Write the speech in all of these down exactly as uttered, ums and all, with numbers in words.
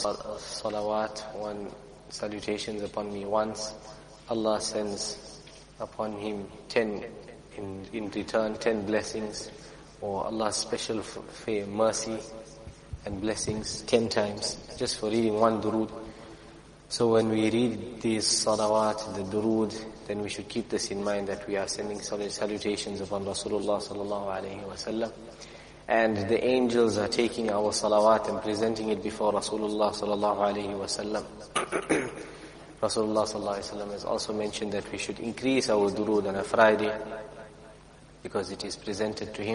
salawat, one salutations upon me once, Allah sends upon him ten in, in return, ten blessings, or Allah's special favor, mercy and blessings ten times, just for reading one durood. So when we read these salawat, the durood, then we should keep this in mind that we are sending salutations upon Rasulullah sallallahu alayhi wa sallam. And the angels are taking our salawat and presenting it before Rasulullah sallallahu alayhi wa sallam. Rasulullah sallallahu alayhi wa sallam has also mentioned that we should increase our durood on a Friday because it is presented to him.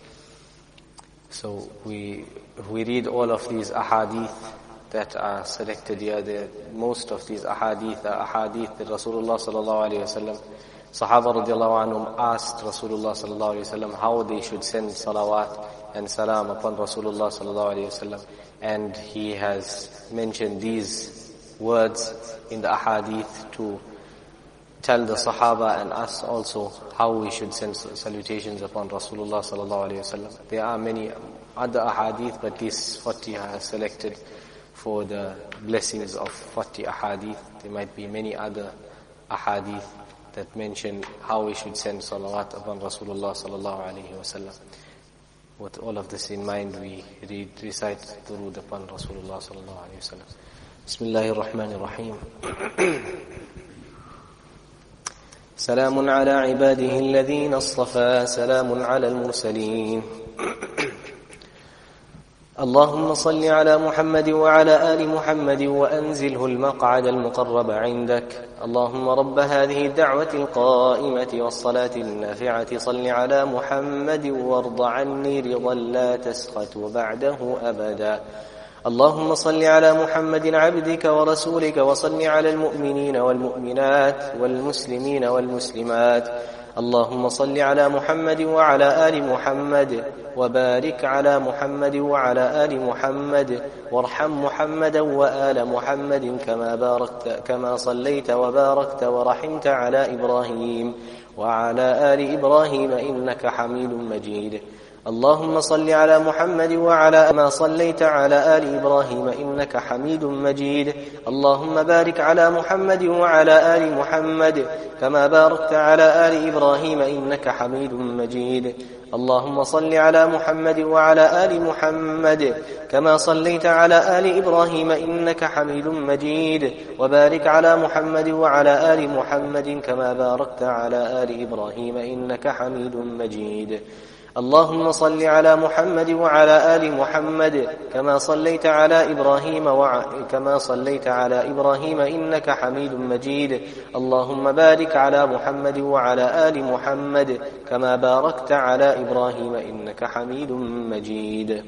So we we read all of these ahadith that are selected here. The, most of these ahadith are ahadith that Rasulullah sallallahu alayhi wa sallam, Sahaba radiallahu anhum asked Rasulullah sallallahu alayhi wa sallam how they should send salawat and salam upon Rasulullah sallallahu alayhi wa sallam. And he has mentioned these words in the ahadith to tell the Sahaba and us also how we should send salutations upon Rasulullah sallallahu alayhi wa sallam. There are many other ahadith, but these forty are selected for the blessings of forty ahadith. There might be many other ahadith that mention how we should send salawat upon Rasulullah sallallahu alayhi wa sallam. With all of this in mind, we read, recite durood upon Rasulullah sallallahu alayhi wa sallam. Bismillahir Rahmanir Rahim. Salamun ala ibadihi alladhina astafa, salamun ala al-mursaleen. اللهم صل على محمد وعلى آل محمد وأنزله المقعد المقرب عندك. اللهم رب هذه الدعوة القائمة والصلاة النافعة صل على محمد وارض عني رضا لا تسخط بعده أبدا. اللهم صل على محمد عبدك ورسولك وصل على المؤمنين والمؤمنات والمسلمين والمسلمات. اللهم صل على محمد وعلى آل محمد وبارك على محمد وعلى آل محمد وارحم محمدا وآل محمد كما باركت كما صليت وباركت ورحمت على إبراهيم وعلى آل إبراهيم إنك حميد مجيد. اللهم صل على محمد وعلى ما صليت على آل إبراهيم إنك حميد مجيد. اللهم بارك على محمد وعلى آل محمد كما باركت على آل إبراهيم إنك حميد مجيد. اللهم صل على محمد وعلى آل محمد كما صليت على آل إبراهيم إنك حميد مجيد. وبارك على محمد وعلى آل محمد كما باركت على آل إبراهيم إنك حميد مجيد. اللهم صل على محمد وعلى آل محمد كما صليت على إبراهيم وع... كما صليت على إبراهيم إنك حميد مجيد. اللهم بارك على محمد وعلى آل محمد كما باركت على إبراهيم إنك حميد مجيد.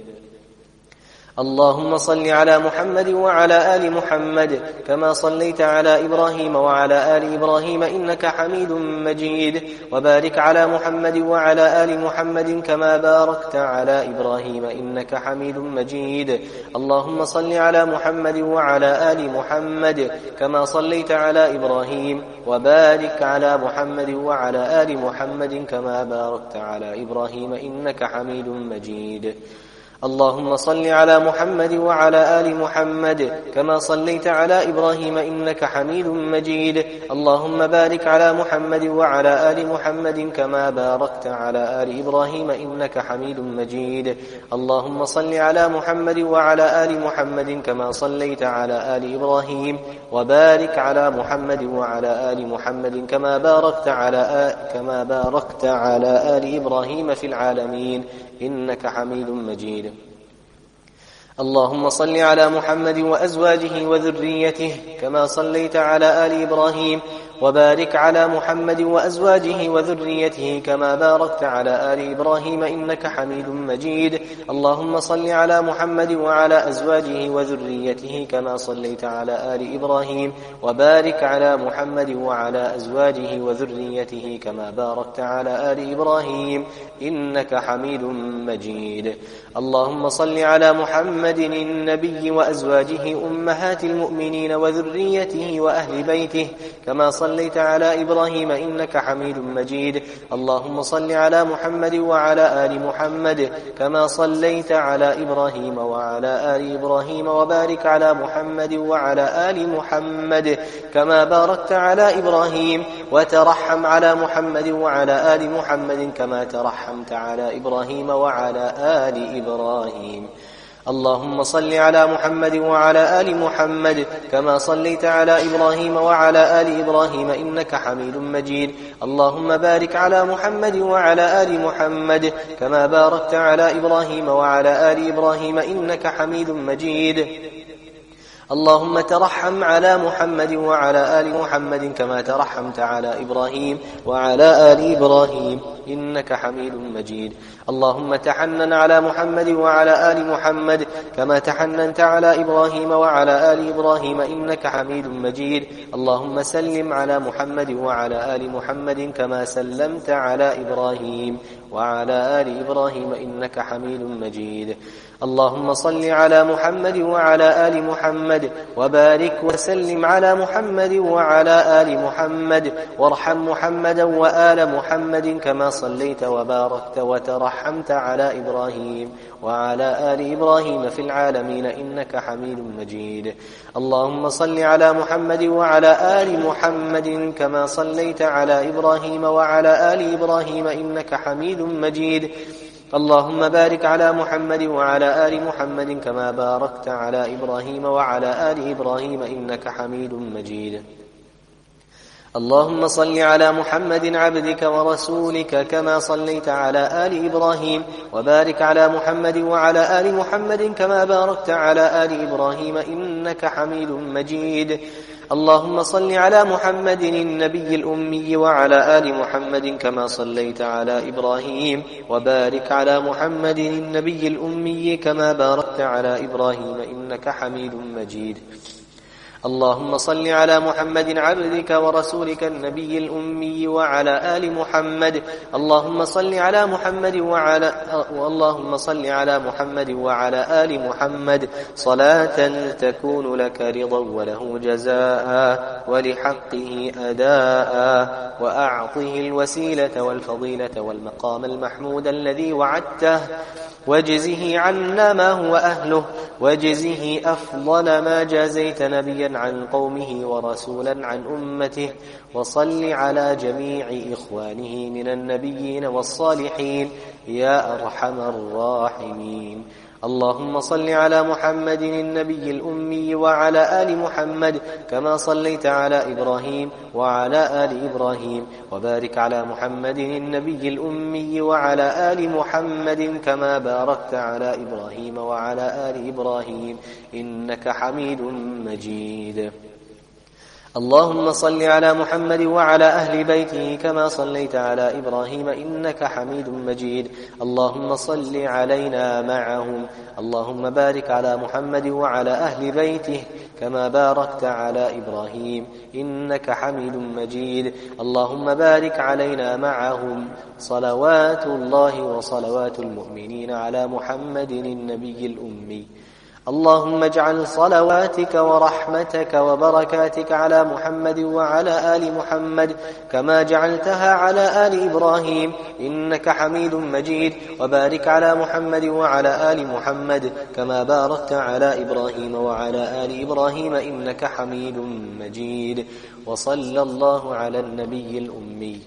اللهم صل على محمد وعلى آل محمد كما صليت على إبراهيم وعلى آل إبراهيم إنك حميد مجيد. وبارك على محمد وعلى آل محمد كما باركت على إبراهيم إنك حميد مجيد. اللهم صل على محمد وعلى آل محمد كما صليت على إبراهيم وبارك على محمد وعلى آل محمد كما باركت على إبراهيم إنك حميد مجيد. اللهم صل على محمد وعلى آل محمد كما صليت على إبراهيم إنك حميد مجيد. اللهم بارك على محمد وعلى آل محمد كما باركت على آل إبراهيم إنك حميد مجيد. اللهم صل على محمد وعلى آل محمد كما صليت على آل إبراهيم وبارك على محمد وعلى آل محمد كما باركت على آل كما باركت على آل إبراهيم في العالمين إنك حميد مجيد. اللهم صل على محمد وأزواجه وذريته كما صليت على آل إبراهيم وبارك على محمد وأزواجه وذريته كما باركت على آل إبراهيم إنك حميد مجيد. اللهم صل على محمد وعلى أزواجه وذريته كما صليت على آل إبراهيم وبارك على محمد وعلى أزواجه وذريته كما باركت على آل إبراهيم إنك حميد مجيد. اللهم صل على محمد النبي وأزواجه أمهات المؤمنين وذريته وأهل بيته كما صليت صليت على إبراهيم إنك حميد مجيد. اللهم صل على محمد وعلى آل محمد كما صليت على إبراهيم وعلى آل إبراهيم وبارك على محمد وعلى آل محمد كما باركت على إبراهيم وترحم على محمد وعلى آل محمد كما ترحمت على إبراهيم وعلى آل إبراهيم. اللهم صل على محمد وعلى آل محمد كما صليت على إبراهيم وعلى آل إبراهيم إنك حميد مجيد. اللهم بارك على محمد وعلى آل محمد كما باركت على إبراهيم وعلى آل إبراهيم إنك حميد مجيد. اللهم ترحم على محمد وعلى آل محمد كما ترحمت على إبراهيم وعلى آل إبراهيم إنك حميد مجيد. اللهم تحنن على محمد وعلى آل محمد كما تحننت على إبراهيم وعلى آل إبراهيم إنك حميد مجيد. اللهم سلم على محمد وعلى آل محمد كما سلمت على إبراهيم وعلى آل إبراهيم إنك حميد مجيد. اللهم صل على محمد وعلى آل محمد وبارك وسلم على محمد وعلى آل محمد وارحم محمدا وآل محمد كما صليت وباركت وترحمت على إبراهيم وعلى آل إبراهيم في العالمين إنك حميد مجيد. اللهم صل على محمد وعلى آل محمد كما صليت على إبراهيم وعلى آل إبراهيم إنك حميد مجيد. اللهم بارك على محمد وعلى آل محمد كما باركت على إبراهيم وعلى آل إبراهيم إنك حميد مجيد. اللهم صل على محمد عبدك ورسولك كما صليت على آل إبراهيم وبارك على محمد وعلى آل محمد كما باركت على آل إبراهيم إنك حميد مجيد. اللهم صل على محمد النبي الأمي وعلى آل محمد كما صليت على إبراهيم وبارك على محمد النبي الأمي كما باركت على إبراهيم إنك حميد مجيد. اللهم صل على محمد عبدك ورسولك النبي الأمي وعلى آل محمد. اللهم صل على محمد وعلى اللهم صل على محمد وعلى آل محمد صلاة تكون لك رضا وله جزاء ولحقه أداء وأعطه الوسيلة والفضيلة والمقام المحمود الذي وعدته واجزه عنا ما هو أهله واجزه أفضل ما جازيت نبيا عن قومه ورسولا عن أمته. وصل على جميع إخوانه من النبيين والصالحين يا أرحم الراحمين. اللهم صل على محمد النبي الأمي وعلى آل محمد كما صليت على إبراهيم وعلى آل إبراهيم وبارك على محمد النبي الأمي وعلى آل محمد كما باركت على إبراهيم وعلى آل إبراهيم إنك حميد مجيد. اللهم صل على محمد وعلى أهل بيته كما صليت على إبراهيم إنك حميد مجيد. اللهم صل علينا معهم. اللهم بارك على محمد وعلى أهل بيته كما باركت على إبراهيم إنك حميد مجيد. اللهم بارك علينا معهم. صلوات الله وصلوات المؤمنين على محمد النبي الأمي. اللهم اجعل صلواتك ورحمتك وبركاتك على محمد وعلى آل محمد كما جعلتها على آل إبراهيم إنك حميد مجيد. وبارك على محمد وعلى آل محمد كما باركت على إبراهيم وعلى آل إبراهيم إنك حميد مجيد. وصلى الله على النبي الأمي.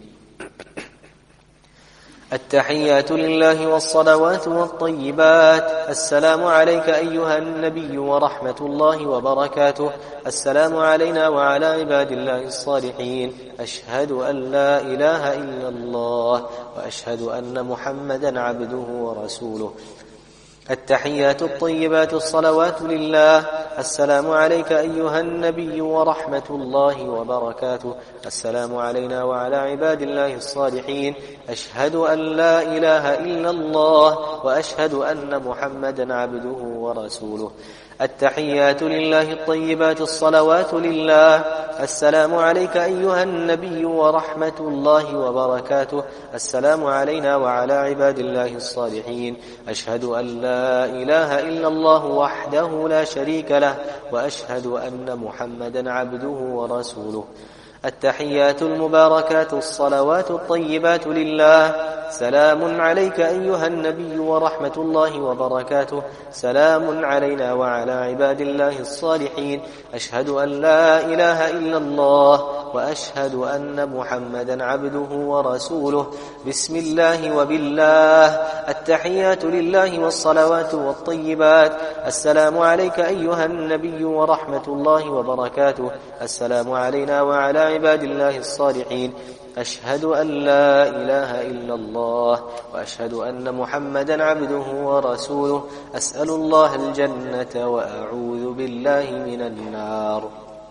التحيات لله والصلوات والطيبات. السلام عليك أيها النبي ورحمة الله وبركاته. السلام علينا وعلى عباد الله الصالحين. أشهد أن لا إله إلا الله وأشهد أن محمدا عبده ورسوله. التحيات الطيبات الصلوات لله. السلام عليك أيها النبي ورحمة الله وبركاته. السلام علينا وعلى عباد الله الصالحين. أشهد أن لا إله إلا الله وأشهد أن محمدا عبده ورسوله. التحيات لله الطيبات الصلوات لله. السلام عليك أيها النبي ورحمة الله وبركاته. السلام علينا وعلى عباد الله الصالحين. أشهد أن لا إله إلا الله وحده لا شريك له وأشهد أن محمدا عبده ورسوله. التحيات المباركات الصلوات الطيبات لله. سلام عليك أيها النبي ورحمة الله وبركاته. سلام علينا وعلى عباد الله الصالحين. أشهد أن لا إله إلا الله وأشهد أن محمدا عبده ورسوله. بسم الله وبالله. التحيات لله والصلوات والطيبات. السلام عليك أيها النبي ورحمة الله وبركاته. السلام علينا وعلى عباد الله الصالحين. أشهد أن لا إله إلا الله وأشهد أن محمدا عبده ورسوله. أسأل الله الجنة وأعوذ بالله من النار.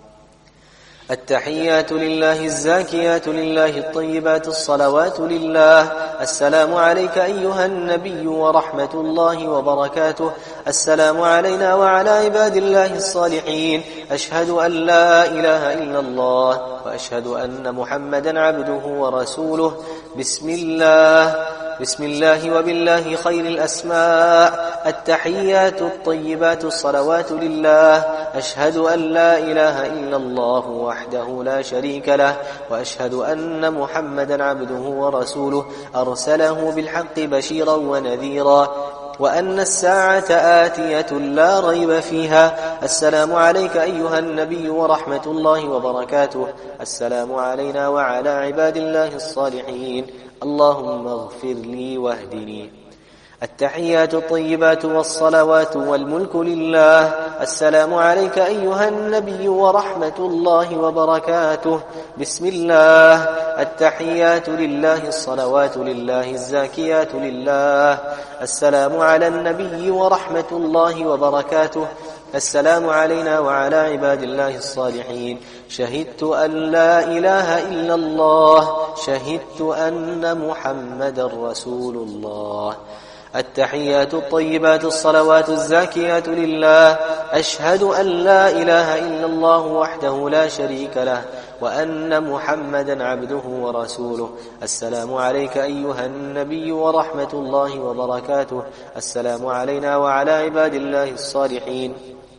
التحيات لله الزاكيات لله الطيبات الصلوات لله. السلام عليك أيها النبي ورحمة الله وبركاته. السلام علينا وعلى عباد الله الصالحين. أشهد أن لا إله إلا الله وأشهد أن محمدا عبده ورسوله. بسم الله بسم الله وبالله خير الأسماء. التحيات الطيبات الصلوات لله. أشهد أن لا إله إلا الله وحده لا شريك له وأشهد أن محمدا عبده ورسوله أرسله بالحق بشيرا ونذيرا وأن الساعة آتية لا ريب فيها. السلام عليك أيها النبي ورحمة الله وبركاته. السلام علينا وعلى عباد الله الصالحين. اللهم اغفر لي واهدني. التحيات الطيبات والصلوات والملك لله. السلام عليك أيها النبي ورحمة الله وبركاته. بسم الله. التحيات لله الصلوات لله الزاكيات لله. السلام على النبي ورحمة الله وبركاته. السلام علينا وعلى عباد الله الصالحين. شهدت أن لا إله إلا الله. شهدت أن محمدا رسول الله. التحيات الطيبات الصلوات الزاكيات لله. أشهد أن لا إله إلا الله وحده لا شريك له وأن محمدا عبده ورسوله. السلام عليك أيها النبي ورحمة الله وبركاته. السلام علينا وعلى عباد الله الصالحين.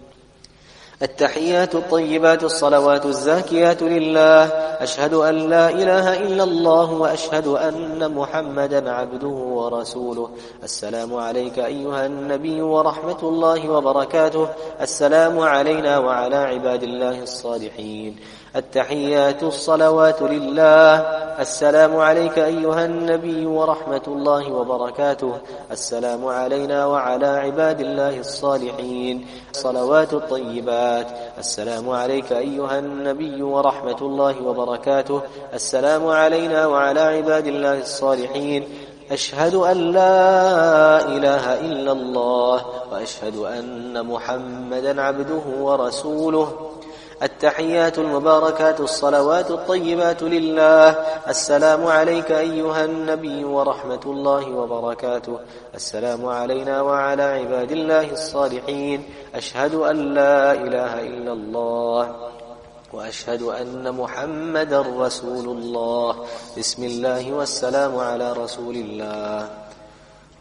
التحيات الطيبات الصلوات الزاكيات لله. أشهد أن لا إله إلا الله وأشهد أن محمدا عبده ورسوله. السلام عليك أيها النبي ورحمة الله وبركاته. السلام علينا وعلى عباد الله الصالحين. التحيات الصلوات لله. السلام عليك أيها النبي ورحمة الله وبركاته. السلام علينا وعلى عباد الله الصالحين. صلوات الطيبات. السلام عليك أيها النبي ورحمة الله وبركاته. السلام علينا وعلى عباد الله الصالحين. أشهد أن لا إله إلا الله وأشهد أن محمدا عبده ورسوله. التحيات المباركات الصلوات الطيبات لله. السلام عليك أيها النبي ورحمة الله وبركاته. السلام علينا وعلى عباد الله الصالحين. أشهد أن لا إله إلا الله وأشهد أن محمدا رسول الله. بسم الله والسلام على رسول الله.